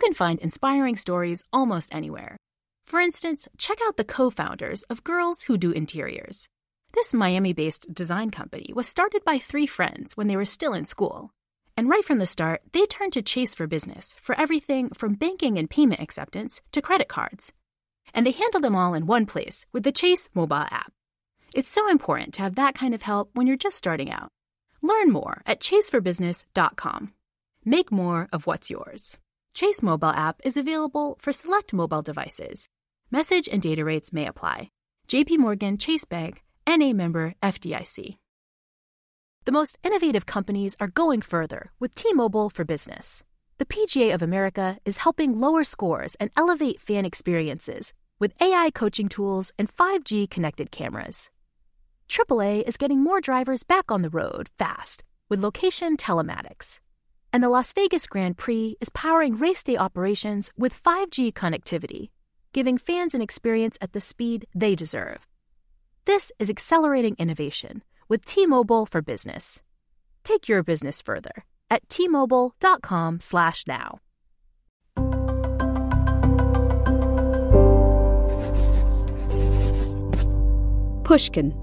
can find inspiring stories almost anywhere. For instance, check out the co-founders of Girls Who Do Interiors. This Miami-based design company was started by 3 friends when they were still in school. And right from the start, they turned to Chase for Business for everything from banking and payment acceptance to credit cards. And they handle them all in one place with the Chase mobile app. It's so important to have that kind of help when you're just starting out. Learn more at chaseforbusiness.com. Make more of what's yours. Chase mobile app is available for select mobile devices. Message and data rates may apply. JP Morgan Chase Bank, NA member FDIC. The most innovative companies are going further with T-Mobile for Business. The PGA of America is helping lower scores and elevate fan experiences with AI coaching tools and 5G connected cameras. AAA is getting more drivers back on the road fast with location telematics. And the Las Vegas Grand Prix is powering race day operations with 5G connectivity, giving fans an experience at the speed they deserve. This is accelerating innovation with T-Mobile for Business. Take your business further at T-Mobile.com/now. Pushkin.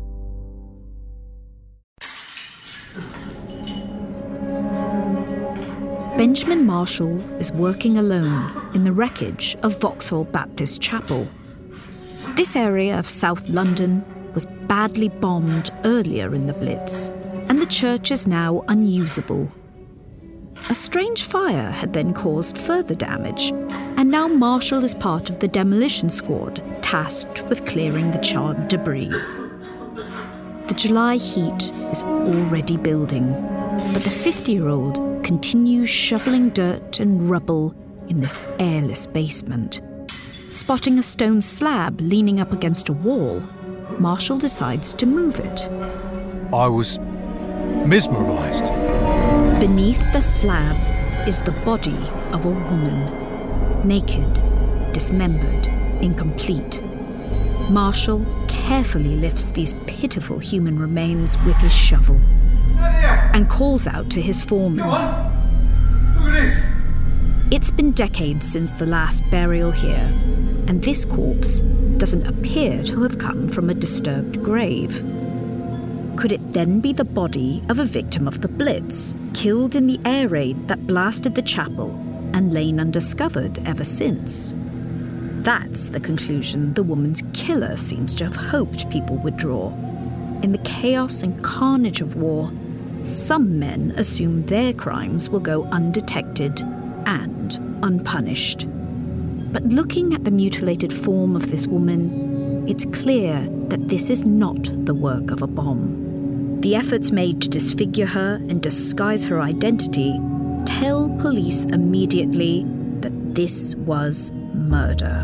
Benjamin Marshall is working alone in the wreckage of Vauxhall Baptist Chapel. This area of South London was badly bombed earlier in the Blitz, and the church is now unusable. A strange fire had then caused further damage, and now Marshall is part of the demolition squad tasked with clearing the charred debris. The July heat is already building, but the 50-year-old continues shoveling dirt and rubble in this airless basement. Spotting a stone slab leaning up against a wall, Marshall decides to move it. I was mesmerised. Beneath the slab is the body of a woman, naked, dismembered, incomplete. Marshall carefully lifts these pitiful human remains with his shovel and calls out to his foreman. Come on! Look at this! It's been decades since the last burial here, and this corpse doesn't appear to have come from a disturbed grave. Could it then be the body of a victim of the Blitz, killed in the air raid that blasted the chapel and lain undiscovered ever since? That's the conclusion the woman's killer seems to have hoped people would draw. In the chaos and carnage of war, some men assume their crimes will go undetected and unpunished. But looking at the mutilated form of this woman, it's clear that this is not the work of a bomb. The efforts made to disfigure her and disguise her identity tell police immediately that this was murder.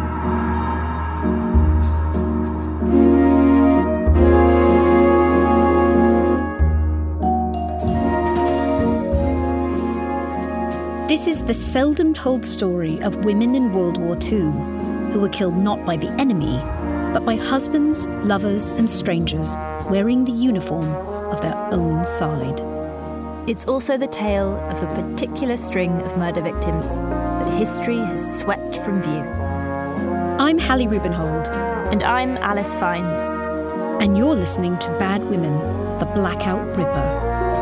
This is the seldom told story of women in World War II who were killed not by the enemy, but by husbands, lovers, and strangers wearing the uniform of their own side. It's also the tale of a particular string of murder victims that history has swept from view. I'm Hallie Rubenhold. And I'm Alice Fiennes. And you're listening to Bad Women, the Blackout Ripper.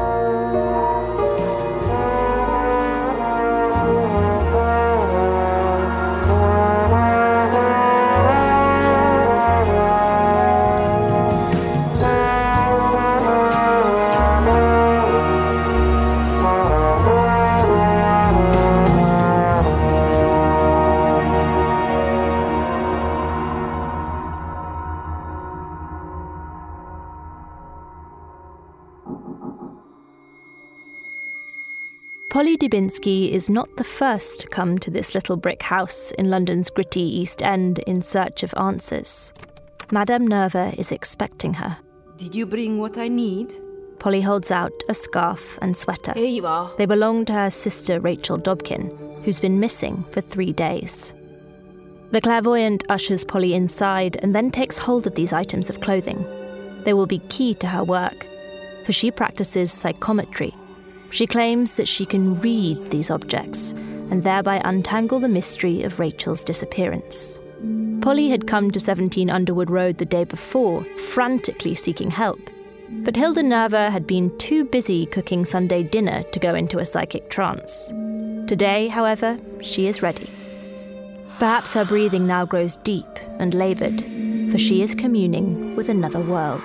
Polly Dubinsky is not the first to come to this little brick house in London's gritty East End in search of answers. Madame Nerva is expecting her. Did you bring what I need? Polly holds out a scarf and sweater. Here you are. They belong to her sister Rachel Dobkin, who's been missing for 3 days. The clairvoyant ushers Polly inside and then takes hold of these items of clothing. They will be key to her work, for she practices psychometry. She claims that she can read these objects and thereby untangle the mystery of Rachel's disappearance. Polly had come to 17 Underwood Road the day before, frantically seeking help. But Hilda Nerva had been too busy cooking Sunday dinner to go into a psychic trance. Today, however, she is ready. Perhaps her breathing now grows deep and laboured, for she is communing with another world.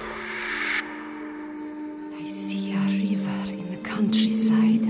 I see a river in the countryside.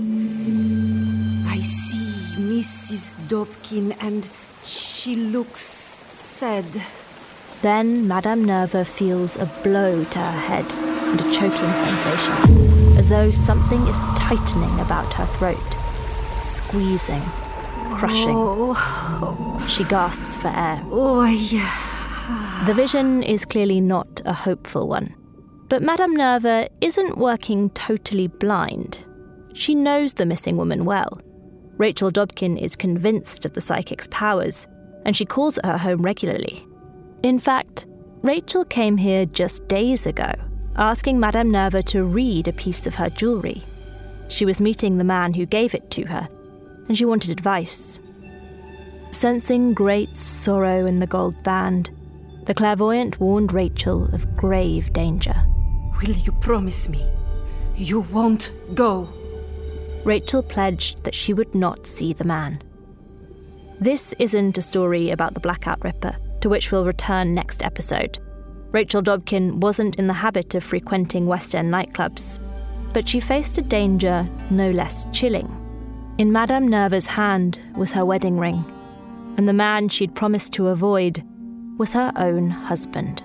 I see Mrs. Dobkin and she looks sad. Then Madame Nerva feels a blow to her head and a choking sensation, as though something is tightening about her throat, squeezing, crushing. Oh. She gasps for air. Oh, yeah. The vision is clearly not a hopeful one. But Madame Nerva isn't working totally blind. She knows the missing woman well. Rachel Dobkin is convinced of the psychic's powers, and she calls at her home regularly. In fact, Rachel came here just days ago, asking Madame Nerva to read a piece of her jewellery. She was meeting the man who gave it to her, and she wanted advice. Sensing great sorrow in the gold band, the clairvoyant warned Rachel of grave danger. Will you promise me you won't go? Rachel pledged that she would not see the man. This isn't a story about the Blackout Ripper, to which we'll return next episode. Rachel Dobkin wasn't in the habit of frequenting West End nightclubs, but she faced a danger no less chilling. In Madame Nerva's hand was her wedding ring, and the man she'd promised to avoid was her own husband.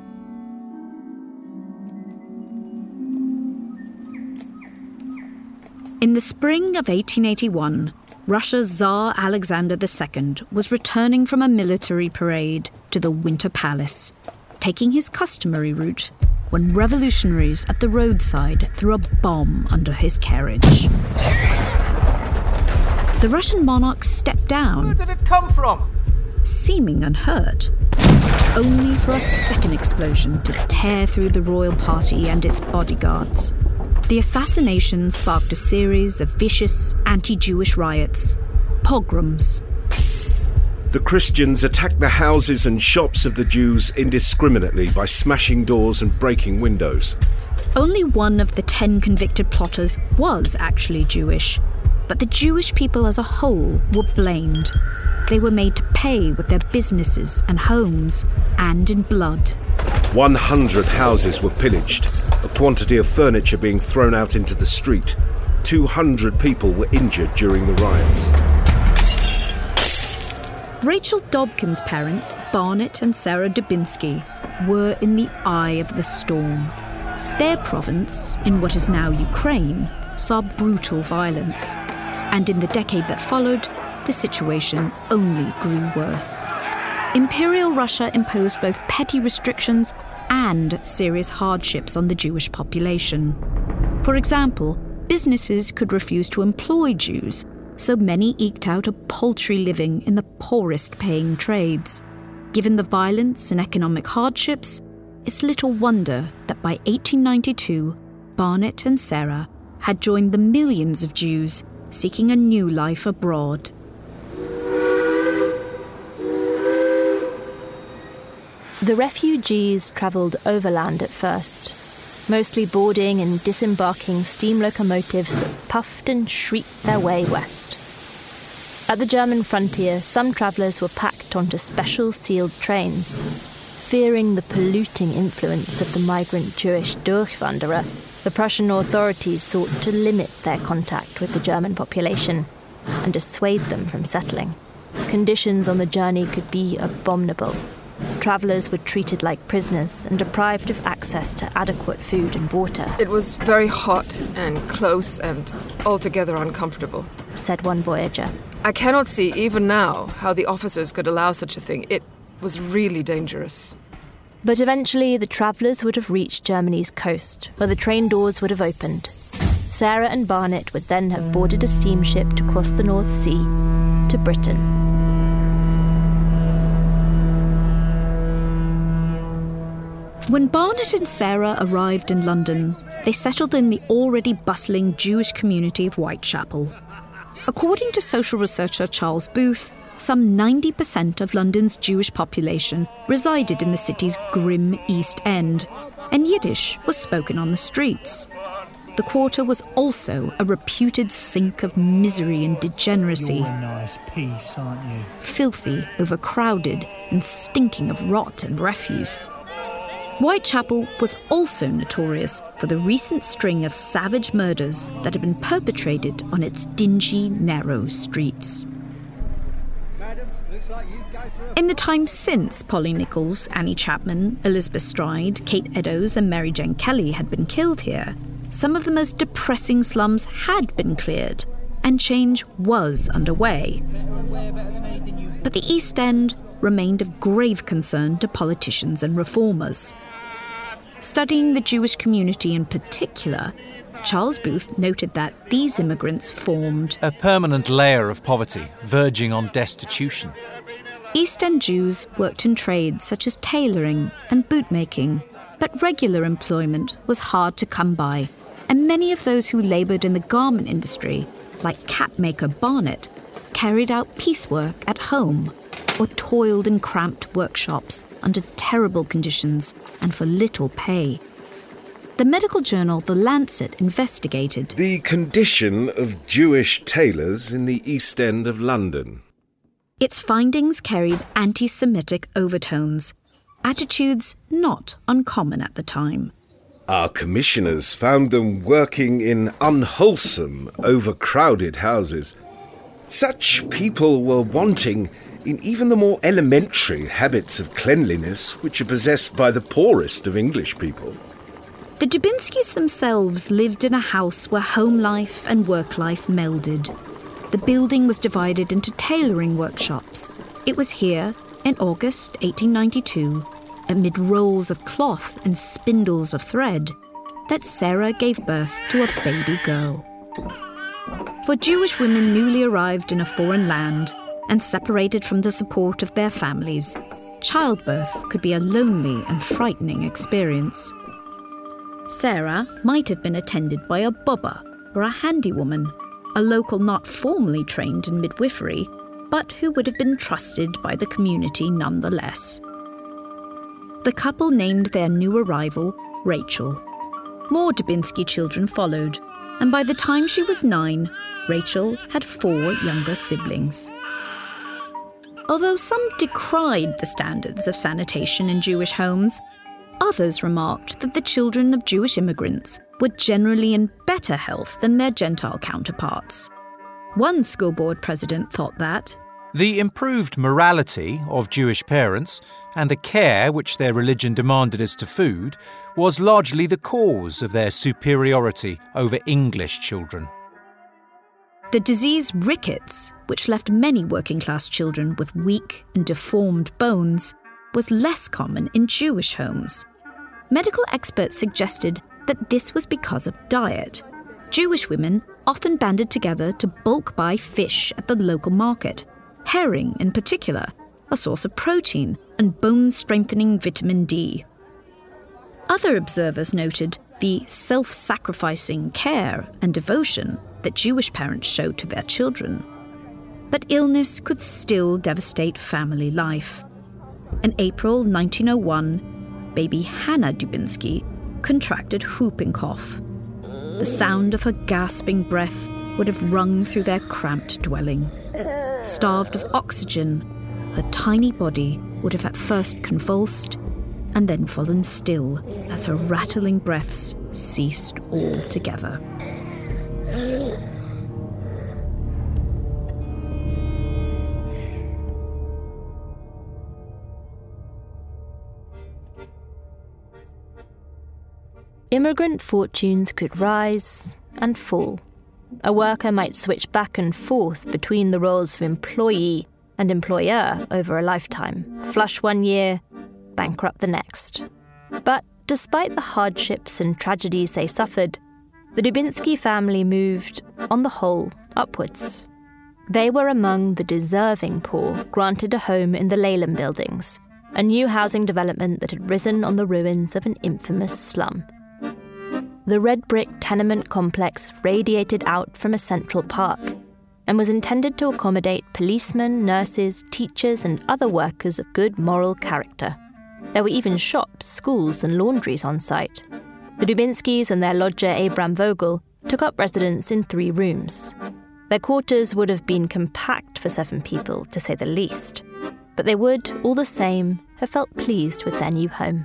In the spring of 1881, Russia's Tsar Alexander II was returning from a military parade to the Winter Palace, taking his customary route when revolutionaries at the roadside threw a bomb under his carriage. The Russian monarch stepped down. Where did it come from? Seeming unhurt, only for a second explosion to tear through the royal party and its bodyguards. The assassination sparked a series of vicious anti-Jewish riots, pogroms. The Christians attacked the houses and shops of the Jews indiscriminately by smashing doors and breaking windows. Only one of the 10 convicted plotters was actually Jewish, but the Jewish people as a whole were blamed. They were made to pay with their businesses and homes, and in blood. 100 houses were pillaged, a quantity of furniture being thrown out into the street. 200 people were injured during the riots. Rachel Dobkin's parents, Barnett and Sarah Dubinsky, were in the eye of the storm. Their province, in what is now Ukraine, saw brutal violence. And in the decade that followed, the situation only grew worse. Imperial Russia imposed both petty restrictions and serious hardships on the Jewish population. For example, businesses could refuse to employ Jews, so many eked out a paltry living in the poorest paying trades. Given the violence and economic hardships, it's little wonder that by 1892, Barnett and Sarah had joined the millions of Jews seeking a new life abroad. The refugees travelled overland at first, mostly boarding and disembarking steam locomotives that puffed and shrieked their way west. At the German frontier, some travellers were packed onto special sealed trains. Fearing the polluting influence of the migrant Jewish Durchwanderer, the Prussian authorities sought to limit their contact with the German population and dissuade them from settling. Conditions on the journey could be abominable. Travellers were treated like prisoners and deprived of access to adequate food and water. It was very hot and close and altogether uncomfortable, said one voyager. I cannot see, even now, how the officers could allow such a thing. It was really dangerous. But eventually the travellers would have reached Germany's coast, where the train doors would have opened. Sarah and Barnett would then have boarded a steamship to cross the North Sea to Britain. When Barnett and Sarah arrived in London, they settled in the already bustling Jewish community of Whitechapel. According to social researcher Charles Booth, some 90% of London's Jewish population resided in the city's grim East End, and Yiddish was spoken on the streets. The quarter was also a reputed sink of misery and degeneracy. You're a nice piece, aren't you? Filthy, overcrowded, and stinking of rot and refuse. Whitechapel was also notorious for the recent string of savage murders that had been perpetrated on its dingy, narrow streets. In the time since Polly Nichols, Annie Chapman, Elizabeth Stride, Kate Eddowes and Mary Jane Kelly had been killed here, some of the most depressing slums had been cleared, and change was underway. But the East End remained of grave concern to politicians and reformers. Studying the Jewish community in particular, Charles Booth noted that these immigrants formed a permanent layer of poverty, verging on destitution. East End Jews worked in trades such as tailoring and bootmaking, but regular employment was hard to come by, and many of those who laboured in the garment industry, like capmaker Barnett, carried out piecework at home or toiled in cramped workshops under terrible conditions and for little pay. The medical journal The Lancet investigated the condition of Jewish tailors in the East End of London. Its findings carried anti-Semitic overtones, attitudes not uncommon at the time. Our commissioners found them working in unwholesome, overcrowded houses. Such people were wanting in even the more elementary habits of cleanliness which are possessed by the poorest of English people. The Dubinskis themselves lived in a house where home life and work life melded. The building was divided into tailoring workshops. It was here, in August 1892, amid rolls of cloth and spindles of thread, that Sarah gave birth to a baby girl. For Jewish women newly arrived in a foreign land and separated from the support of their families, childbirth could be a lonely and frightening experience. Sarah might have been attended by a bobber or a handywoman, a local not formally trained in midwifery, but who would have been trusted by the community nonetheless. The couple named their new arrival Rachel. More Dubinsky children followed, and by the time she was 9, Rachel had 4 younger siblings. Although some decried the standards of sanitation in Jewish homes, others remarked that the children of Jewish immigrants were generally in better health than their Gentile counterparts. One school board president thought that the improved morality of Jewish parents and the care which their religion demanded as to food was largely the cause of their superiority over English children. The disease rickets, which left many working-class children with weak and deformed bones, was less common in Jewish homes. Medical experts suggested that this was because of diet. Jewish women often banded together to bulk buy fish at the local market, herring in particular, a source of protein and bone-strengthening vitamin D. Other observers noted the self-sacrificing care and devotion that Jewish parents showed to their children. But illness could still devastate family life. In April 1901, baby Hannah Dubinsky contracted whooping cough. The sound of her gasping breath would have rung through their cramped dwelling. Starved of oxygen, her tiny body would have at first convulsed and then fallen still as her rattling breaths ceased altogether. Immigrant fortunes could rise and fall. A worker might switch back and forth between the roles of employee and employer over a lifetime, flush one year, bankrupt the next. But despite the hardships and tragedies they suffered, the Dubinsky family moved, on the whole, upwards. They were among the deserving poor granted a home in the Leyland buildings, a new housing development that had risen on the ruins of an infamous slum. The red brick tenement complex radiated out from a central park, and was intended to accommodate policemen, nurses, teachers, and other workers of good moral character. There were even shops, schools, and laundries on site. The Dubinskys and their lodger Abram Vogel took up residence in 3 rooms. Their quarters would have been compact for 7 people, to say the least, but they would, all the same, have felt pleased with their new home.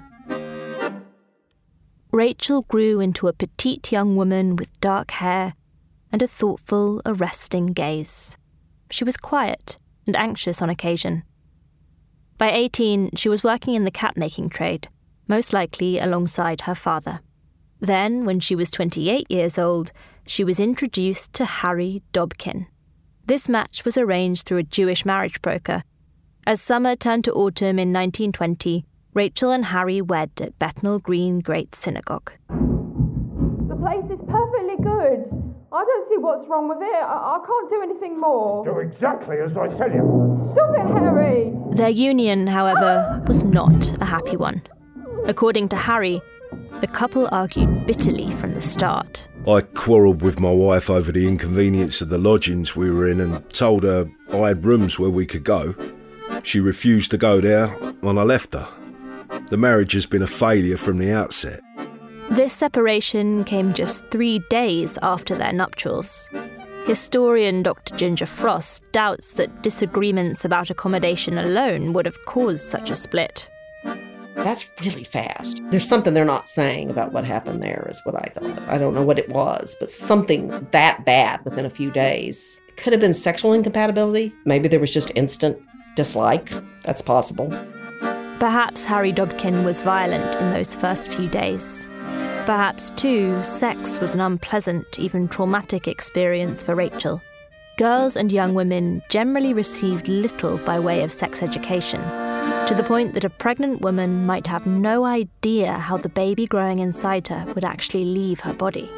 Rachel grew into a petite young woman with dark hair and a thoughtful, arresting gaze. She was quiet and anxious on occasion. By 18, she was working in the cap-making trade, most likely alongside her father. Then, when she was 28 years old, she was introduced to Harry Dobkin. This match was arranged through a Jewish marriage broker. As summer turned to autumn in 1920, Rachel and Harry wed at Bethnal Green Great Synagogue. The place is perfectly good. I don't see what's wrong with it. I can't do anything more. Do exactly as I tell you. Stop it, Harry! Their union, however, was not a happy one. According to Harry, the couple argued bitterly from the start. I quarrelled with my wife over the inconvenience of the lodgings we were in and told her I had rooms where we could go. She refused to go there when I left her. The marriage has been a failure from the outset. This separation came just 3 days after their nuptials. Historian Dr. Ginger Frost doubts that disagreements about accommodation alone would have caused such a split. That's really fast. There's something they're not saying about what happened there, is what I thought. I don't know what it was, but something that bad within a few days. It could have been sexual incompatibility. Maybe there was just instant dislike. That's possible. Perhaps Harry Dobkin was violent in those first few days. Perhaps, too, sex was an unpleasant, even traumatic experience for Rachel. Girls and young women generally received little by way of sex education, to the point that a pregnant woman might have no idea how the baby growing inside her would actually leave her body.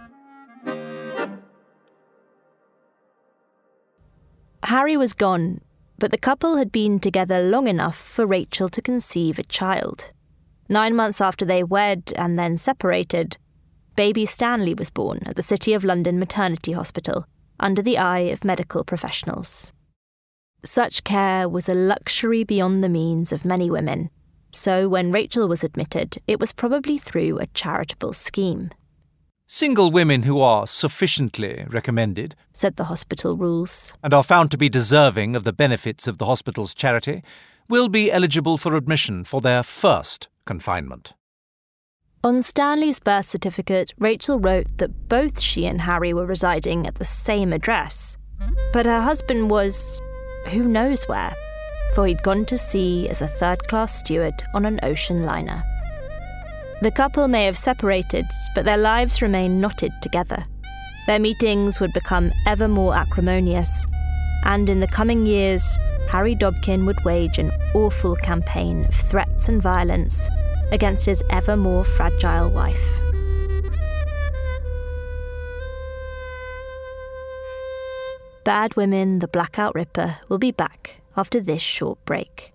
Harry was gone, but the couple had been together long enough for Rachel to conceive a child. 9 months after they wed and then separated, baby Stanley was born at the City of London Maternity Hospital, under the eye of medical professionals. Such care was a luxury beyond the means of many women, so when Rachel was admitted, it was probably through a charitable scheme. Single women who are sufficiently recommended, said the hospital rules, and are found to be deserving of the benefits of the hospital's charity, will be eligible for admission for their first confinement. On Stanley's birth certificate, Rachel wrote that both she and Harry were residing at the same address, but her husband was who knows where, for he'd gone to sea as a third-class steward on an ocean liner. The couple may have separated, but their lives remained knotted together. Their meetings would become ever more acrimonious, and in the coming years, Harry Dobkin would wage an awful campaign of threats and violence against his ever more fragile wife. Bad Women, the Blackout Ripper will be back after this short break.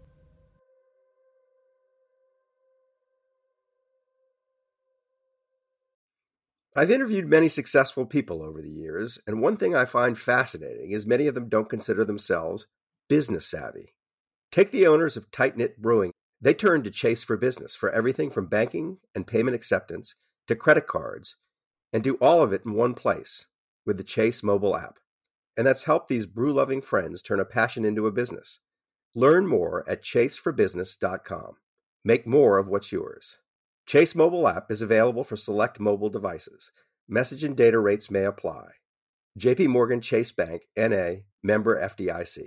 I've interviewed many successful people over the years, and one thing I find fascinating is many of them don't consider themselves business savvy. Take the owners of Tight Knit Brewing. They turned to Chase for Business for everything from banking and payment acceptance to credit cards, and do all of it in one place with the Chase mobile app. And that's helped these brew-loving friends turn a passion into a business. Learn more at chaseforbusiness.com. Make more of what's yours. Chase mobile app is available for select mobile devices. Message and data rates may apply. J.P. Morgan Chase Bank, N.A., member FDIC.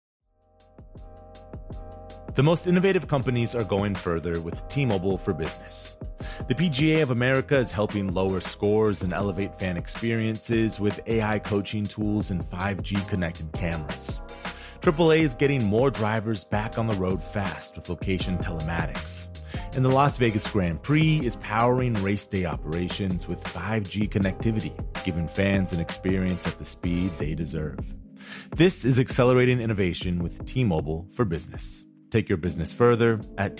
The most innovative companies are going further with T-Mobile for Business. The PGA of America is helping lower scores and elevate fan experiences with AI coaching tools and 5G connected cameras. AAA is getting more drivers back on the road fast with location telematics. And the Las Vegas Grand Prix is powering race day operations with 5G connectivity, giving fans an experience at the speed they deserve. This is accelerating innovation with T-Mobile for Business. Take your business further at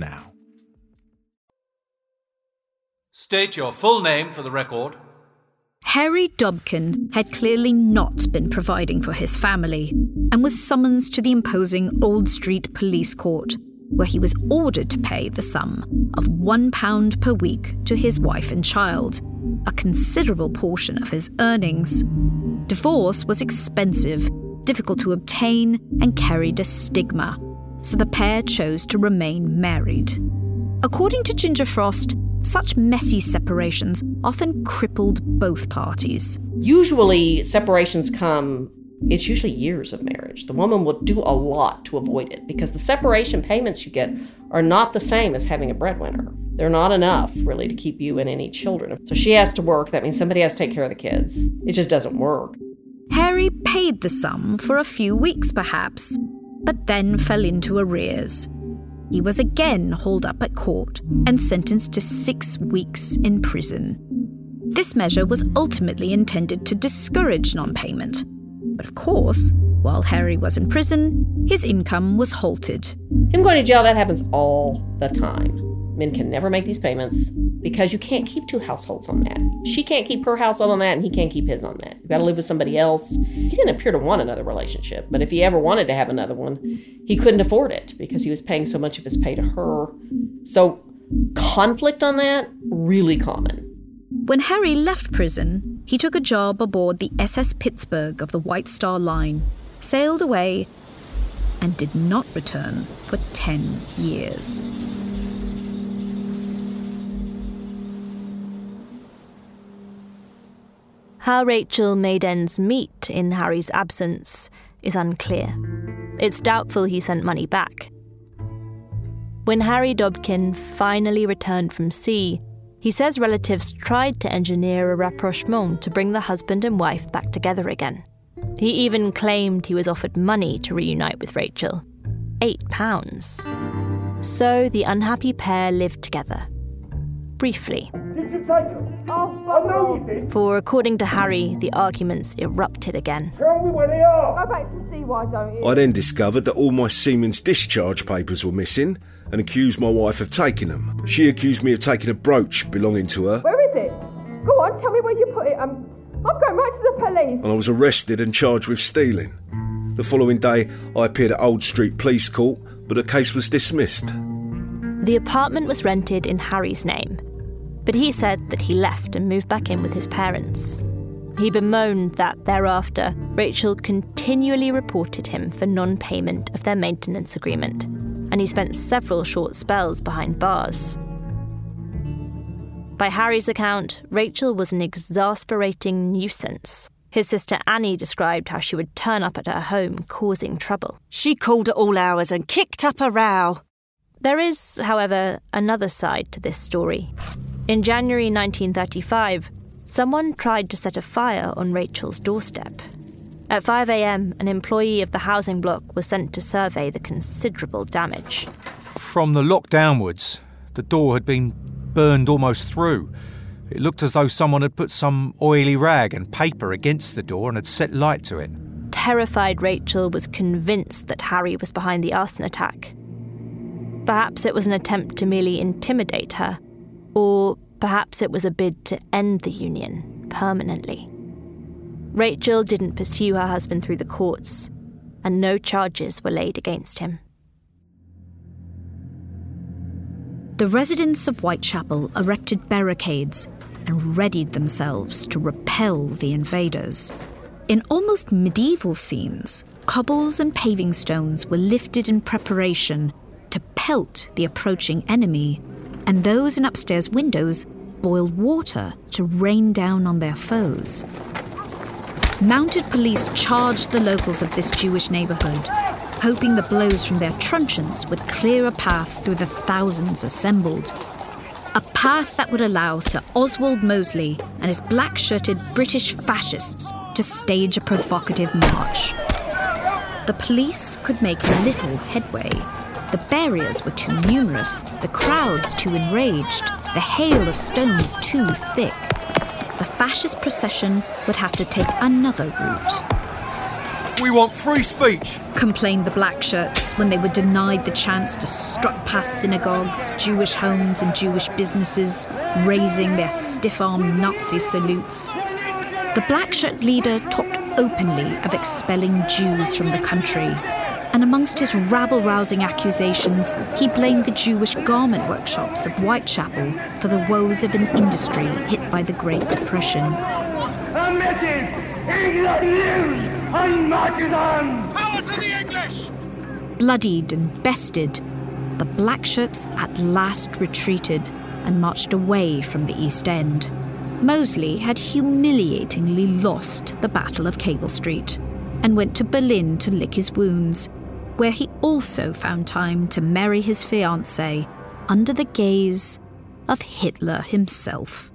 T-Mobile.com/now. State your full name for the record. Harry Dobkin had clearly not been providing for his family and was summoned to the imposing Old Street Police Court, where he was ordered to pay the sum of £1 per week to his wife and child, a considerable portion of his earnings. Divorce was expensive, difficult to obtain, and carried a stigma, so the pair chose to remain married. According to Ginger Frost, such messy separations often crippled both parties. Usually, separations it's usually years of marriage. The woman will do a lot to avoid it because the separation payments you get are not the same as having a breadwinner. They're not enough, really, to keep you and any children. So she has to work. That means somebody has to take care of the kids. It just doesn't work. Harry paid the sum for a few weeks, perhaps, but then fell into arrears. He was again hauled up at court and sentenced to 6 weeks in prison. This measure was ultimately intended to discourage non-payment. But of course, while Harry was in prison, his income was halted. Him going to jail, that happens all the time. Men can never make these payments because you can't keep 2 households on that. She can't keep her household on that, and he can't keep his on that. You've got to live with somebody else. He didn't appear to want another relationship, but if he ever wanted to have another one, he couldn't afford it because he was paying so much of his pay to her. So conflict on that, really common. When Harry left prison, he took a job aboard the SS Pittsburgh of the White Star Line, sailed away, and did not return for 10 years. How Rachel made ends meet in Harry's absence is unclear. It's doubtful he sent money back. When Harry Dobkin finally returned from sea, he says relatives tried to engineer a rapprochement to bring the husband and wife back together again. He even claimed he was offered money to reunite with Rachel, £8. So the unhappy pair lived together. Briefly. Did you take them? I know you did. For according to Harry, the arguments erupted again. Tell me where they are. Go back to sea, why don't you? I then discovered that all my seamen's discharge papers were missing and accused my wife of taking them. She accused me of taking a brooch belonging to her. Where is it? Go on, tell me where you put it. I'm going right to the police. And I was arrested and charged with stealing. The following day, I appeared at Old Street Police Court, but the case was dismissed. The apartment was rented in Harry's name, but he said that he left and moved back in with his parents. He bemoaned that thereafter, Rachel continually reported him for non-payment of their maintenance agreement, and he spent several short spells behind bars. By Harry's account, Rachel was an exasperating nuisance. His sister Annie described how she would turn up at her home causing trouble. She called at all hours and kicked up a row. There is, however, another side to this story. In January 1935, someone tried to set a fire on Rachel's doorstep. At 5 a.m, an employee of the housing block was sent to survey the considerable damage. From the lock downwards, the door had been burned almost through. It looked as though someone had put some oily rag and paper against the door and had set light to it. Terrified Rachel was convinced that Harry was behind the arson attack. Perhaps it was an attempt to merely intimidate her, or perhaps it was a bid to end the union permanently. Rachel didn't pursue her husband through the courts, and no charges were laid against him. The residents of Whitechapel erected barricades and readied themselves to repel the invaders. In almost medieval scenes, cobbles and paving stones were lifted in preparation to pelt the approaching enemy, and those in upstairs windows boiled water to rain down on their foes. Mounted police charged the locals of this Jewish neighbourhood, hoping the blows from their truncheons would clear a path through the thousands assembled. A path that would allow Sir Oswald Mosley and his black-shirted British fascists to stage a provocative march. The police could make little headway. The barriers were too numerous, the crowds too enraged, the hail of stones too thick. The fascist procession would have to take another route. We want free speech, complained the black shirts when they were denied the chance to strut past synagogues, Jewish homes and Jewish businesses, raising their stiff-armed Nazi salutes. The black shirt leader talked openly of expelling Jews from the country, and amongst his rabble-rousing accusations, he blamed the Jewish garment workshops of Whitechapel for the woes of an industry hit by the Great Depression. A message! England lives on martyrdom! Power to the English! Bloodied and bested, the black shirts at last retreated and marched away from the East End. Mosley had humiliatingly lost the Battle of Cable Street and went to Berlin to lick his wounds, where he also found time to marry his fiancée under the gaze of Hitler himself.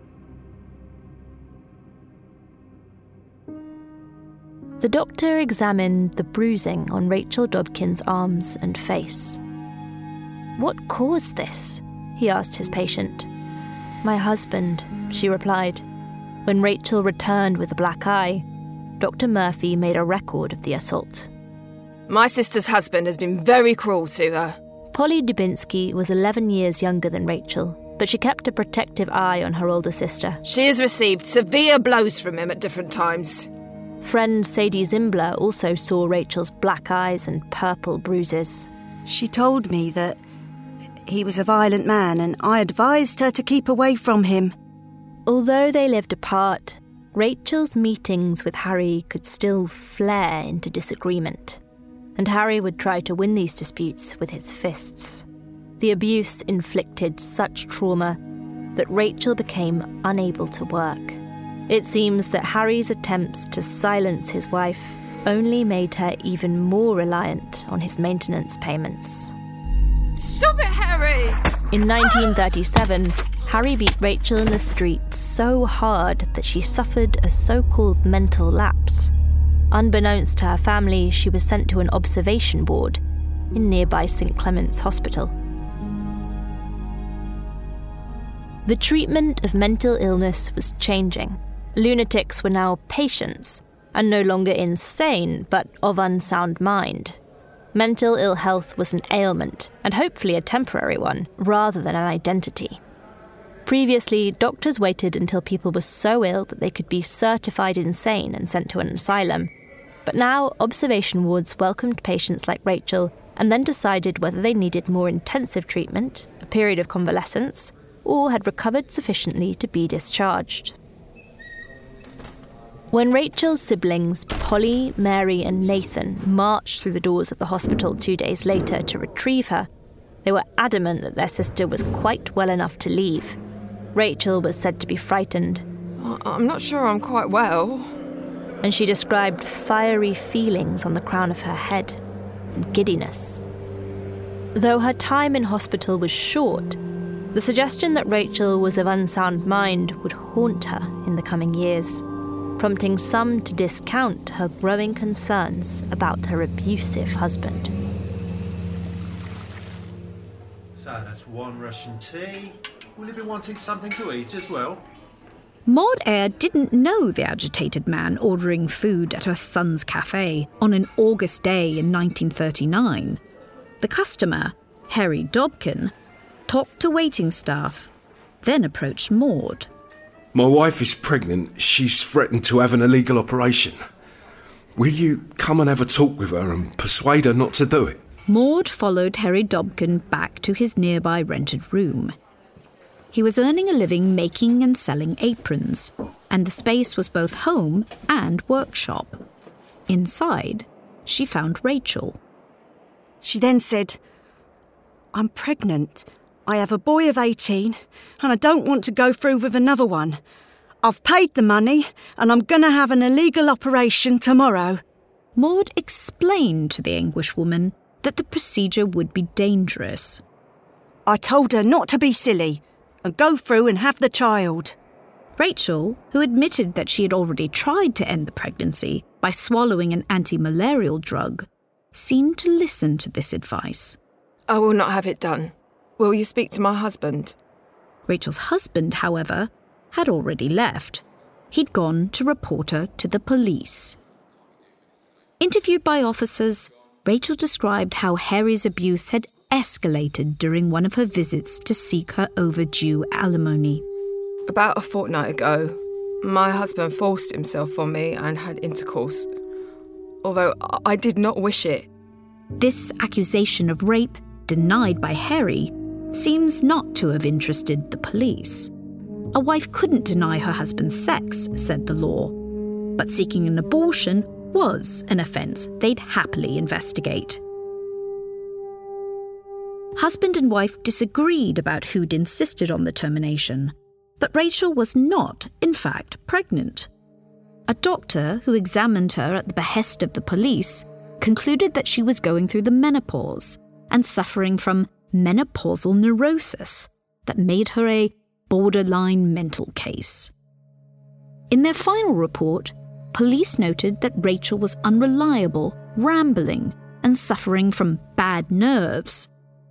The doctor examined the bruising on Rachel Dobkin's arms and face. "What caused this?" he asked his patient. "My husband," she replied. When Rachel returned with a black eye, Dr. Murphy made a record of the assault. "My sister's husband has been very cruel to her." Polly Dubinsky was 11 years younger than Rachel, but she kept a protective eye on her older sister. "She has received severe blows from him at different times." Friend Sadie Zimbler also saw Rachel's black eyes and purple bruises. "She told me that he was a violent man, and I advised her to keep away from him." Although they lived apart, Rachel's meetings with Harry could still flare into disagreement, and Harry would try to win these disputes with his fists. The abuse inflicted such trauma that Rachel became unable to work. It seems that Harry's attempts to silence his wife only made her even more reliant on his maintenance payments. "Stop it, Harry!" In 1937, Harry beat Rachel in the street so hard that she suffered a so-called mental lapse. Unbeknownst to her family, she was sent to an observation ward in nearby St. Clement's Hospital. The treatment of mental illness was changing. Lunatics were now patients, and no longer insane, but of unsound mind. Mental ill health was an ailment, and hopefully a temporary one, rather than an identity. Previously, doctors waited until people were so ill that they could be certified insane and sent to an asylum. But now, observation wards welcomed patients like Rachel and then decided whether they needed more intensive treatment, a period of convalescence, or had recovered sufficiently to be discharged. When Rachel's siblings, Polly, Mary and Nathan, marched through the doors of the hospital 2 days later to retrieve her, they were adamant that their sister was quite well enough to leave. Rachel was said to be frightened. "I'm not sure I'm quite well." And she described fiery feelings on the crown of her head and giddiness. Though her time in hospital was short, the suggestion that Rachel was of unsound mind would haunt her in the coming years, prompting some to discount her growing concerns about her abusive husband. So that's one Russian tea. Will you be wanting something to eat as well? Maud Eyre didn't know the agitated man ordering food at her son's cafe on an August day in 1939. The customer, Harry Dobkin, talked to waiting staff, then approached Maud. "My wife is pregnant. She's threatened to have an illegal operation. Will you come and have a talk with her and persuade her not to do it?" Maud followed Harry Dobkin back to his nearby rented room. He was earning a living making and selling aprons, and the space was both home and workshop. Inside, she found Rachel. She then said, "I'm pregnant. I have a boy of 18, and I don't want to go through with another one. I've paid the money, and I'm going to have an illegal operation tomorrow." Maud explained to the English woman that the procedure would be dangerous. "I told her not to be silly and go through and have the child." Rachel, who admitted that she had already tried to end the pregnancy by swallowing an anti-malarial drug, seemed to listen to this advice. "I will not have it done. Will you speak to my husband?" Rachel's husband, however, had already left. He'd gone to report her to the police. Interviewed by officers, Rachel described how Harry's abuse had escalated during one of her visits to seek her overdue alimony. "About a fortnight ago, My husband forced himself on me and had intercourse, although I did not wish it. This accusation of rape, denied by Harry, seems not to have interested the police. A wife couldn't deny her husband's sex, said the law, but seeking an abortion was an offence they'd happily investigate. Husband and wife disagreed about who'd insisted on the termination, but Rachel was not, in fact, pregnant. A doctor who examined her at the behest of the police concluded that she was going through the menopause and suffering from menopausal neurosis that made her a borderline mental case. In their final report, police noted that Rachel was unreliable, rambling, and suffering from bad nerves.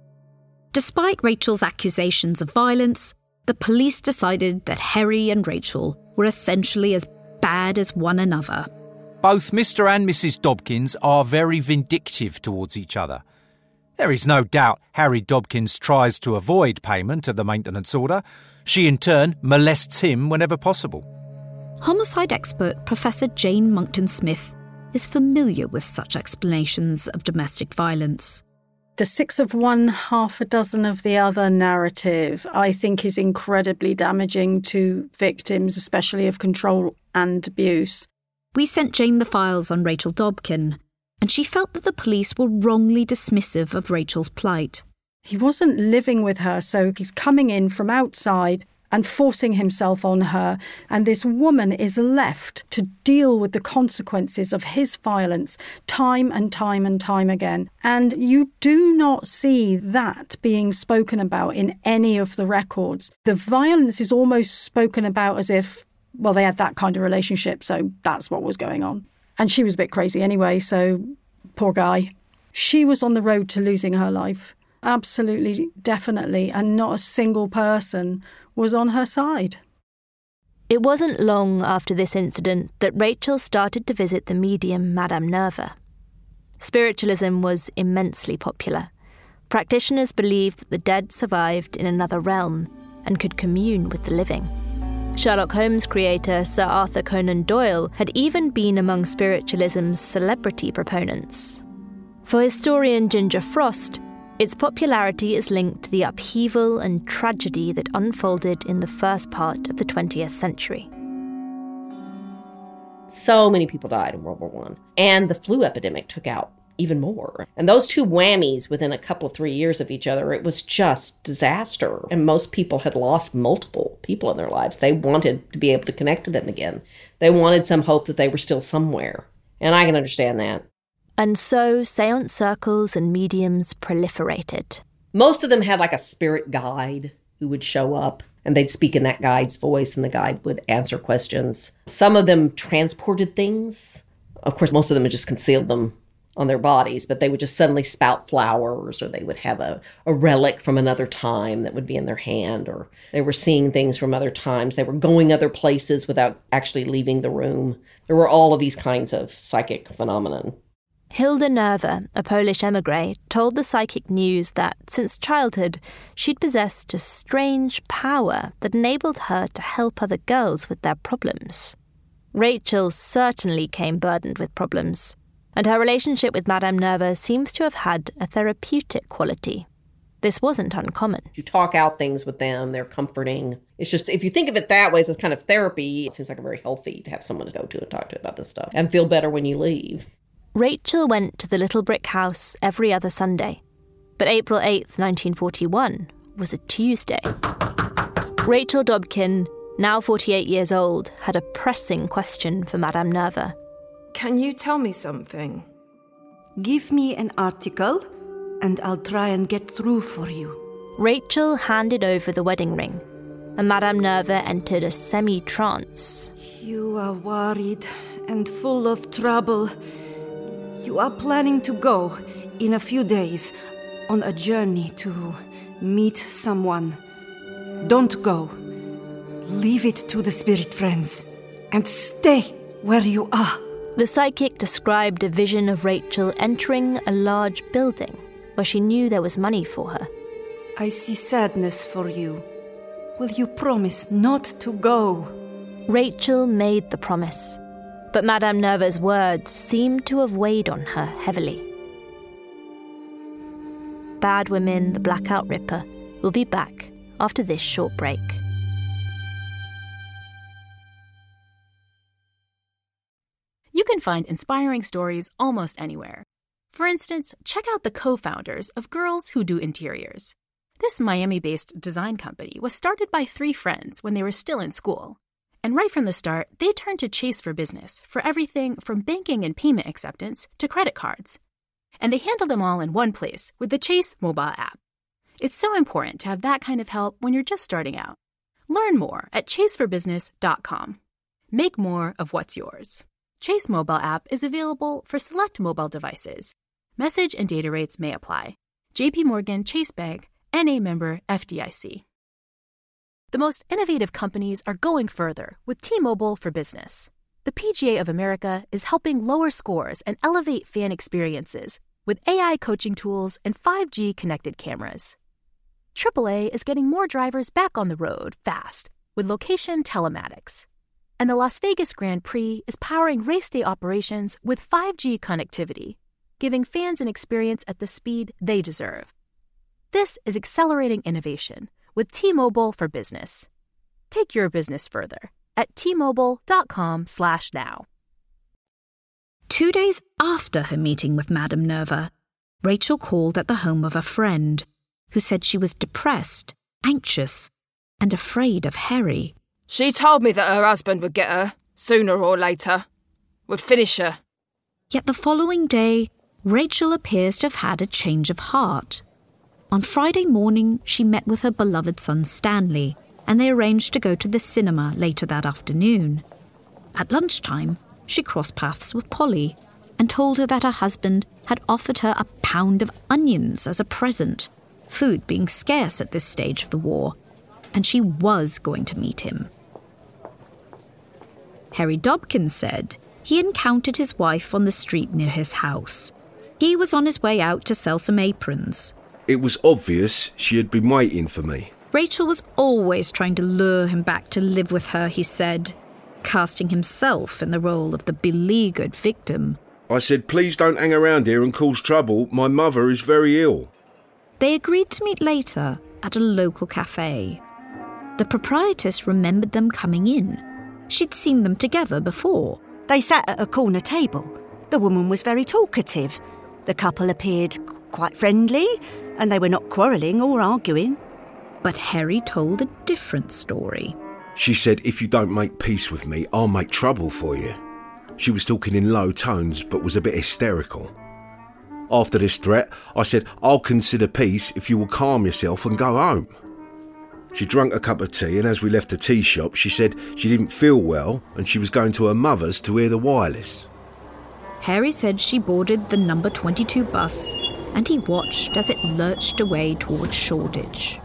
Despite Rachel's accusations of violence, the police decided that Harry and Rachel were essentially as bad as one another. Both Mr. and Mrs. Dobkins are very vindictive towards each other. There is no doubt Harry Dobkins tries to avoid payment of the maintenance order. She, in turn, molests him whenever possible. Homicide expert Professor Jane Monckton-Smith is familiar with such explanations of domestic violence. The 6 of one, half a dozen of the other narrative, I think, is incredibly damaging to victims, especially of control and abuse. We sent Jane the files on Rachel Dobkin, and she felt that the police were wrongly dismissive of Rachel's plight. He wasn't living with her, so he's coming in from outside and forcing himself on her, and this woman is left to deal with the consequences of his violence time and time and time again. And you do not see that being spoken about in any of the records. The violence is almost spoken about as if, well, they had that kind of relationship, so that's what was going on. And she was a bit crazy anyway, so poor guy. She was on the road to losing her life. Absolutely, definitely, and not a single person was on her side. It wasn't long after this incident that Rachel started to visit the medium Madame Nerva. Spiritualism was immensely popular. Practitioners believed that the dead survived in another realm and could commune with the living. Sherlock Holmes creator Sir Arthur Conan Doyle had even been among spiritualism's celebrity proponents. For historian Ginger Frost, its popularity is linked to the upheaval and tragedy that unfolded in the first part of the 20th century. So many people died in World War I, and the flu epidemic took out even more. And those two whammies within a couple of 3 years of each other, it was just disaster. And most people had lost multiple people in their lives. They wanted to be able to connect to them again. They wanted some hope that they were still somewhere. And I can understand that. And so seance circles and mediums proliferated. Most of them had like a spirit guide who would show up, and they'd speak in that guide's voice, and the guide would answer questions. Some of them transported things. Of course, most of them had just concealed them on their bodies, but they would just suddenly spout flowers, or they would have a relic from another time that would be in their hand, or they were seeing things from other times. They were going other places without actually leaving the room. There were all of these kinds of psychic phenomena. Hilda Nerva, a Polish émigré, told the Psychic News that, since childhood, she'd possessed a strange power that enabled her to help other girls with their problems. Rachel certainly came burdened with problems, and her relationship with Madame Nerva seems to have had a therapeutic quality. This wasn't uncommon. You talk out things with them, they're comforting. It's just, if you think of it that way as kind of therapy, it seems like a very healthy to have someone to go to and talk to about this stuff and feel better when you leave. Rachel went to the little brick house every other Sunday, but April 8th, 1941 was a Tuesday. Rachel Dobkin, now 48 years old, had a pressing question for Madame Nerva. Can you tell me something? Give me an article, and I'll try and get through for you. Rachel handed over the wedding ring, and Madame Nerva entered a semi-trance. You are worried and full of trouble. You are planning to go, in a few days, on a journey to meet someone. Don't go. Leave it to the spirit friends, and stay where you are. The psychic described a vision of Rachel entering a large building where she knew there was money for her. I see sadness for you. Will you promise not to go? Rachel made the promise, but Madame Nerva's words seemed to have weighed on her heavily. Bad Women, The Blackout Ripper will be back after this short break. You can find inspiring stories almost anywhere. For instance, check out the co-founders of Girls Who Do Interiors. This Miami-based design company was started by 3 friends when they were still in school. And right from the start, they turned to Chase for Business for everything from banking and payment acceptance to credit cards. And they handle them all in one place with the Chase mobile app. It's so important to have that kind of help when you're just starting out. Learn more at chaseforbusiness.com. Make more of what's yours. Chase mobile app is available for select mobile devices. Message and data rates may apply. JP Morgan Chase Bank, NA member FDIC. The most innovative companies are going further with T-Mobile for Business. The PGA of America is helping lower scores and elevate fan experiences with AI coaching tools and 5G connected cameras. AAA is getting more drivers back on the road fast with location telematics. And the Las Vegas Grand Prix is powering race day operations with 5G connectivity, giving fans an experience at the speed they deserve. This is accelerating innovation with T-Mobile for Business. Take your business further at T-Mobile.com/now. 2 days after her meeting with Madame Nerva, Rachel called at the home of a friend who said she was depressed, anxious, and afraid of Harry. She told me that her husband would get her, sooner or later. Would finish her. Yet the following day, Rachel appears to have had a change of heart. On Friday morning, she met with her beloved son Stanley, and they arranged to go to the cinema later that afternoon. At lunchtime, she crossed paths with Polly and told her that her husband had offered her a pound of onions as a present, food being scarce at this stage of the war, and she was going to meet him. Harry Dobkin said he encountered his wife on the street near his house. He was on his way out to sell some aprons. It was obvious she had been waiting for me. Rachel was always trying to lure him back to live with her, he said, casting himself in the role of the beleaguered victim. I said, please don't hang around here and cause trouble. My mother is very ill. They agreed to meet later at a local cafe. The proprietress remembered them coming in. She'd seen them together before. They sat at a corner table. The woman was very talkative. The couple appeared quite friendly, and they were not quarrelling or arguing. But Harry told a different story. She said, if you don't make peace with me, I'll make trouble for you. She was talking in low tones, but was a bit hysterical. After this threat, I said, I'll consider peace if you will calm yourself and go home. She drank a cup of tea, and as we left the tea shop, she said she didn't feel well and she was going to her mother's to hear the wireless. Harry said she boarded the number 22 bus, and he watched as it lurched away towards Shoreditch.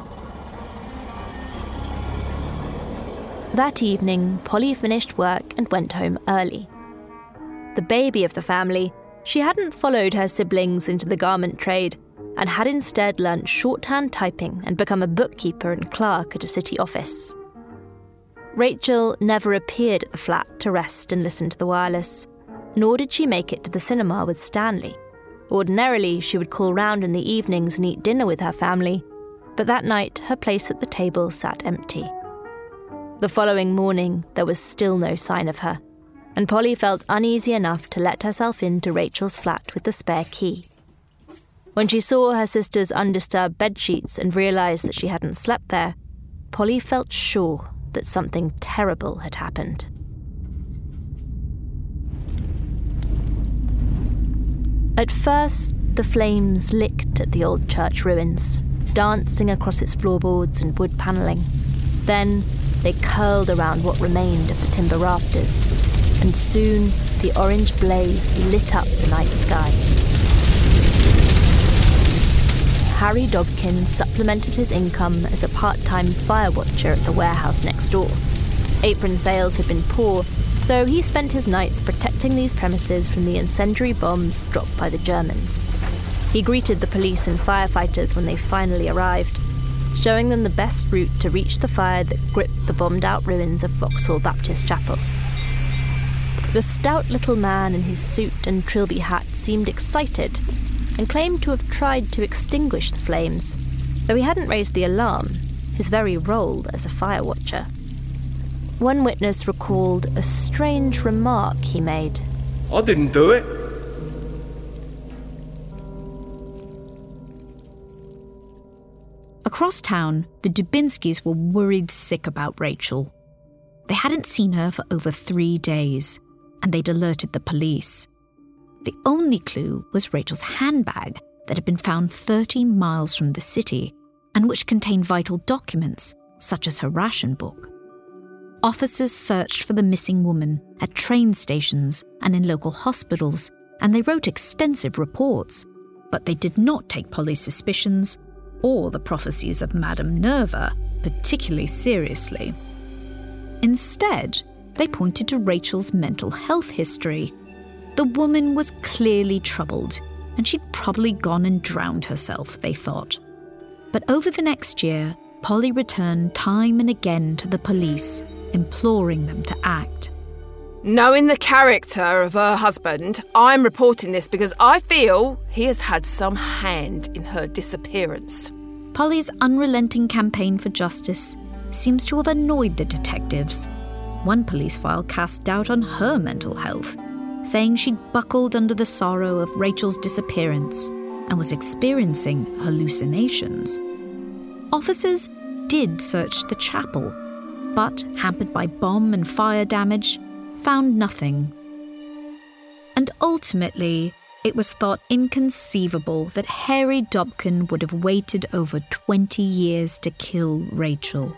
That evening, Polly finished work and went home early. The baby of the family, she hadn't followed her siblings into the garment trade and had instead learnt shorthand typing and become a bookkeeper and clerk at a city office. Rachel never appeared at the flat to rest and listen to the wireless, nor did she make it to the cinema with Stanley. Ordinarily, she would call round in the evenings and eat dinner with her family, but that night her place at the table sat empty. The following morning, there was still no sign of her, and Polly felt uneasy enough to let herself into Rachel's flat with the spare key. When she saw her sister's undisturbed bedsheets and realised that she hadn't slept there, Polly felt sure that something terrible had happened. At first, the flames licked at the old church ruins, dancing across its floorboards and wood panelling. Then they curled around what remained of the timber rafters, and soon the orange blaze lit up the night sky. Harry Dobkin supplemented his income as a part-time fire watcher at the warehouse next door. Apron sales had been poor, so he spent his nights protecting these premises from the incendiary bombs dropped by the Germans. He greeted the police and firefighters when they finally arrived. showing them the best route to reach the fire that gripped the bombed-out ruins of Vauxhall Baptist Chapel. The stout little man in his suit and trilby hat seemed excited and claimed to have tried to extinguish the flames, though he hadn't raised the alarm, his very role as a fire watcher. One witness recalled a strange remark he made. I didn't do it. Across town, the Dubinskis were worried sick about Rachel. They hadn't seen her for over 3 days, and they'd alerted the police. The only clue was Rachel's handbag that had been found 30 miles from the city and which contained vital documents, such as her ration book. Officers searched for the missing woman at train stations and in local hospitals, and they wrote extensive reports, but they did not take Polly's suspicions or the prophecies of Madame Nerva particularly seriously. Instead, they pointed to Rachel's mental health history. The woman was clearly troubled, and she'd probably gone and drowned herself, they thought. But over the next year, Polly returned time and again to the police, imploring them to act. Knowing the character of her husband, I'm reporting this because I feel he has had some hand in her disappearance. Polly's unrelenting campaign for justice seems to have annoyed the detectives. One police file cast doubt on her mental health, saying she'd buckled under the sorrow of Rachel's disappearance and was experiencing hallucinations. Officers did search the chapel, but, hampered by bomb and fire damage, found nothing. And ultimately, it was thought inconceivable that Harry Dobkin would have waited over 20 years to kill Rachel.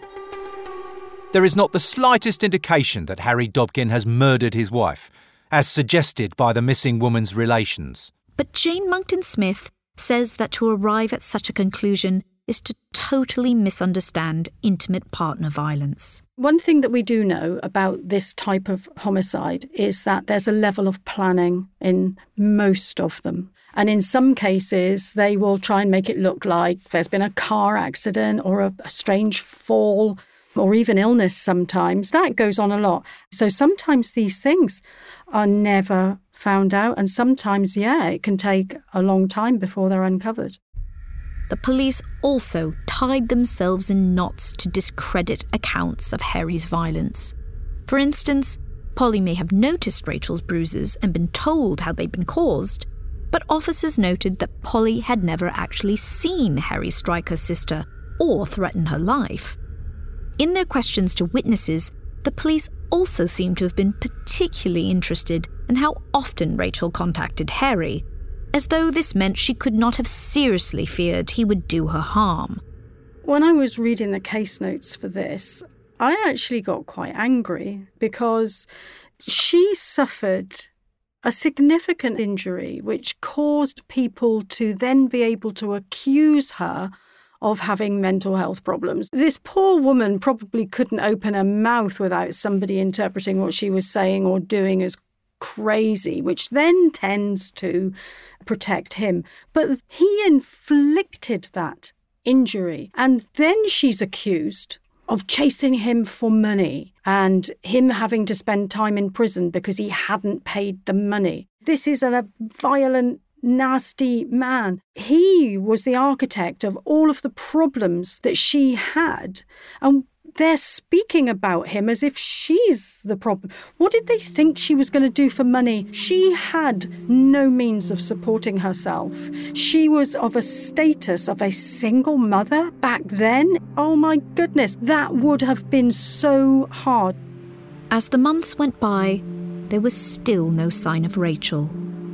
There is not the slightest indication that Harry Dobkin has murdered his wife, as suggested by the missing woman's relations. But Jane Monckton Smith says that to arrive at such a conclusion is to totally misunderstand intimate partner violence. One thing that we do know about this type of homicide is that there's a level of planning in most of them. And in some cases, they will try and make it look like there's been a car accident or a strange fall or even illness sometimes. That goes on a lot. So sometimes these things are never found out. And sometimes, it can take a long time before they're uncovered. The police also tied themselves in knots to discredit accounts of Harry's violence. For instance, Polly may have noticed Rachel's bruises and been told how they'd been caused, but officers noted that Polly had never actually seen Harry strike her sister or threaten her life. In their questions to witnesses, the police also seem to have been particularly interested in how often Rachel contacted Harry, as though this meant she could not have seriously feared he would do her harm. When I was reading the case notes for this, I actually got quite angry because she suffered a significant injury which caused people to then be able to accuse her of having mental health problems. This poor woman probably couldn't open her mouth without somebody interpreting what she was saying or doing as crazy, which then tends to protect him. But he inflicted that injury, and then she's accused of chasing him for money and him having to spend time in prison because he hadn't paid the money. This is a violent, nasty man. He was the architect of all of the problems that she had, and they're speaking about him as if she's the problem. What did they think she was going to do for money? She had no means of supporting herself. She was of a status of a single mother back then. Oh my goodness, that would have been so hard. As the months went by, there was still no sign of Rachel.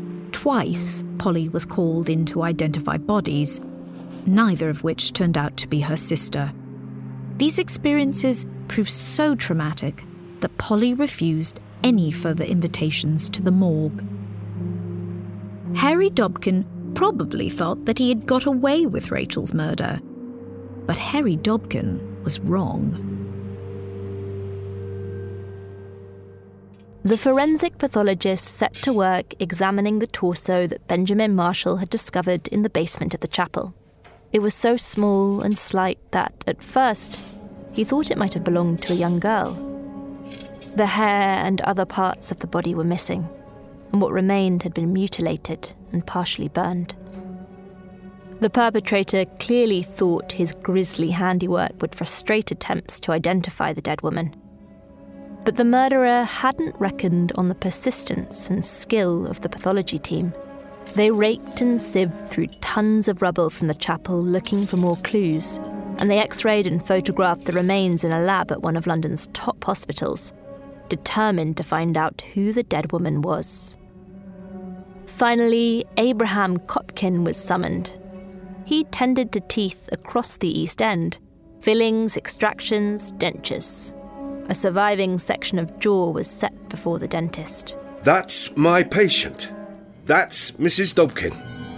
Twice, Polly was called in to identify bodies, neither of which turned out to be her sister. These experiences proved so traumatic that Polly refused any further invitations to the morgue. Harry Dobkin probably thought that he had got away with Rachel's murder, but Harry Dobkin was wrong. The forensic pathologist set to work examining the torso that Benjamin Marshall had discovered in the basement of the chapel. It was so small and slight that, at first, he thought it might have belonged to a young girl. The hair and other parts of the body were missing, and what remained had been mutilated and partially burned. The perpetrator clearly thought his grisly handiwork would frustrate attempts to identify the dead woman. But the murderer hadn't reckoned on the persistence and skill of the pathology team. They raked and sieved through tons of rubble from the chapel looking for more clues, and they x-rayed and photographed the remains in a lab at one of London's top hospitals, determined to find out who the dead woman was. Finally, Abraham Kopkin was summoned. He tended to teeth across the East End, fillings, extractions, dentures. A surviving section of jaw was set before the dentist. That's my patient. That's Mrs. Dobkin.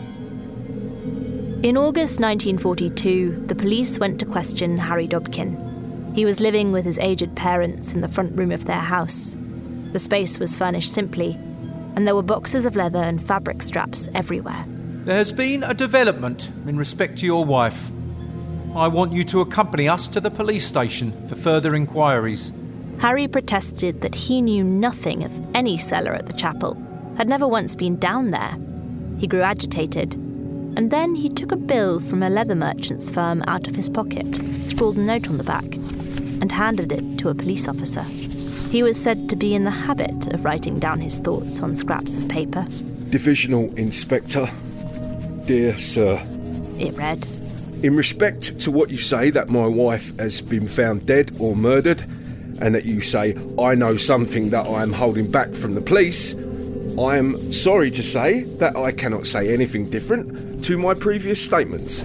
In August 1942, the police went to question Harry Dobkin. He was living with his aged parents in the front room of their house. The space was furnished simply, and there were boxes of leather and fabric straps everywhere. There has been a development in respect to your wife. I want you to accompany us to the police station for further inquiries. Harry protested that he knew nothing of any cellar at the chapel, had never once been down there. He grew agitated, and then he took a bill from a leather merchant's firm out of his pocket, scrawled a note on the back, and handed it to a police officer. He was said to be in the habit of writing down his thoughts on scraps of paper. Divisional Inspector, dear sir. It read, in respect to what you say that my wife has been found dead or murdered, and that you say I know something that I am holding back from the police, I am sorry to say that I cannot say anything different to my previous statements.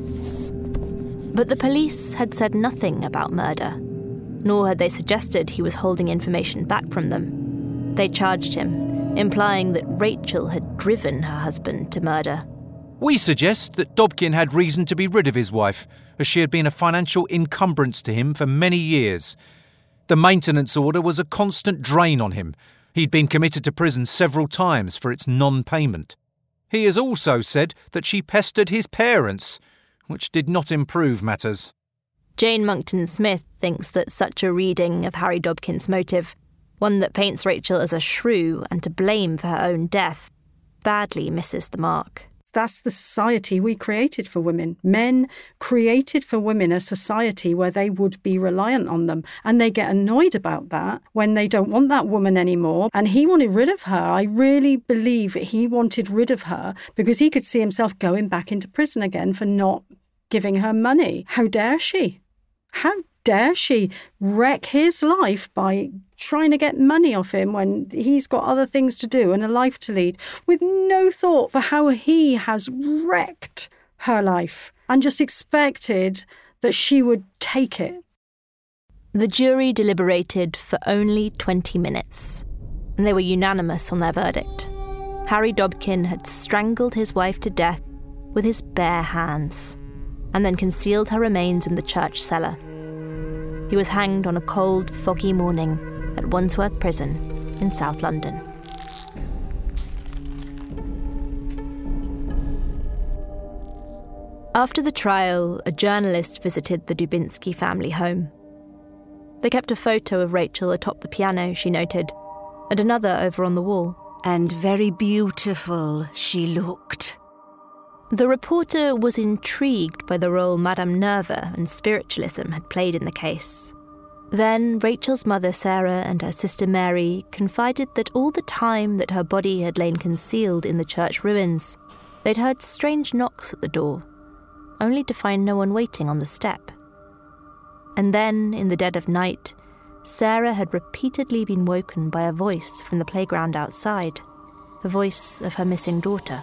But the police had said nothing about murder, nor had they suggested he was holding information back from them. They charged him, implying that Rachel had driven her husband to murder. We suggest that Dobkin had reason to be rid of his wife, as she had been a financial encumbrance to him for many years. The maintenance order was a constant drain on him. He'd been committed to prison several times for its non-payment. He has also said that she pestered his parents, which did not improve matters. Jane Monckton Smith thinks that such a reading of Harry Dobkin's motive, one that paints Rachel as a shrew and to blame for her own death, badly misses the mark. That's the society we created for women. Men created for women a society where they would be reliant on them. And they get annoyed about that when they don't want that woman anymore. And he wanted rid of her. I really believe he wanted rid of her because he could see himself going back into prison again for not giving her money. How dare she? How dare she wreck his life by trying to get money off him when he's got other things to do and a life to lead, with no thought for how he has wrecked her life and just expected that she would take it. The jury deliberated for only 20 minutes, and they were unanimous on their verdict. Harry Dobkin had strangled his wife to death with his bare hands, and then concealed her remains in the church cellar. He was hanged on a cold, foggy morning at Wandsworth Prison in South London. After the trial, a journalist visited the Dubinsky family home. They kept a photo of Rachel atop the piano, she noted, and another over on the wall. And very beautiful she looked. The reporter was intrigued by the role Madame Nerva and spiritualism had played in the case. Then Rachel's mother Sarah and her sister Mary confided that all the time that her body had lain concealed in the church ruins, they'd heard strange knocks at the door, only to find no one waiting on the step. And then, in the dead of night, Sarah had repeatedly been woken by a voice from the playground outside, the voice of her missing daughter.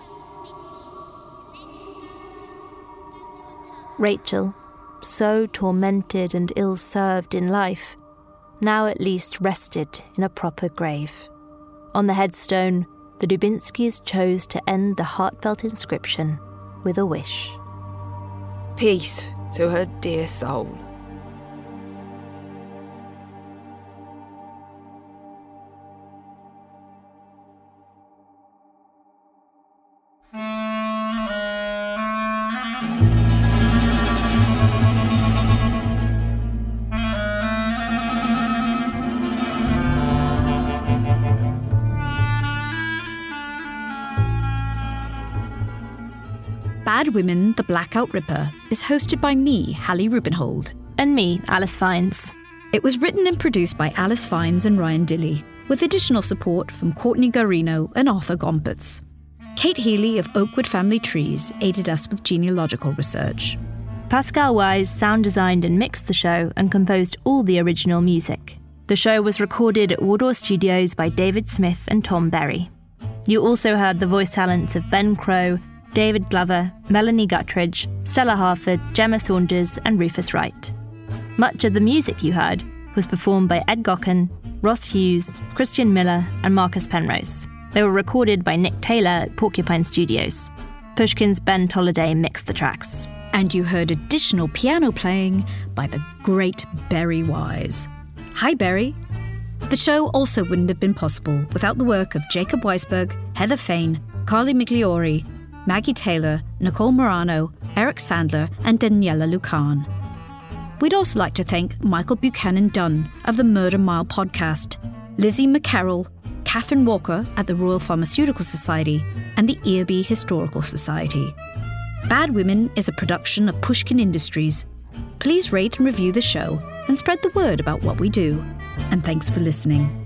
Rachel, so tormented and ill-served in life, now at least rested in a proper grave. On the headstone, the Dubinskys chose to end the heartfelt inscription with a wish. Peace to her dear soul. Bad Women, The Blackout Ripper is hosted by me, Hallie Rubenhold. And me, Alice Fiennes. It was written and produced by Alice Fiennes and Ryan Dilley, with additional support from Courtney Garino and Arthur Gompertz. Kate Healy of Oakwood Family Trees aided us with genealogical research. Pascal Wise sound designed and mixed the show and composed all the original music. The show was recorded at Wardour Studios by David Smith and Tom Berry. You also heard the voice talents of Ben Crow, David Glover, Melanie Guttridge, Stella Harford, Gemma Saunders and Rufus Wright. Much of the music you heard was performed by Ed Gocken, Ross Hughes, Christian Miller and Marcus Penrose. They were recorded by Nick Taylor at Porcupine Studios. Pushkin's Ben Tolliday mixed the tracks. And you heard additional piano playing by the great Berry Wise. Hi, Berry. The show also wouldn't have been possible without the work of Jacob Weisberg, Heather Fain, Carly Migliori, Maggie Taylor, Nicole Morano, Eric Sandler, and Daniela Lucan. We'd also like to thank Michael Buchanan Dunn of the Murder Mile podcast, Lizzie McCarroll, Catherine Walker at the Royal Pharmaceutical Society, and the Earby Historical Society. Bad Women is a production of Pushkin Industries. Please rate and review the show and spread the word about what we do. And thanks for listening.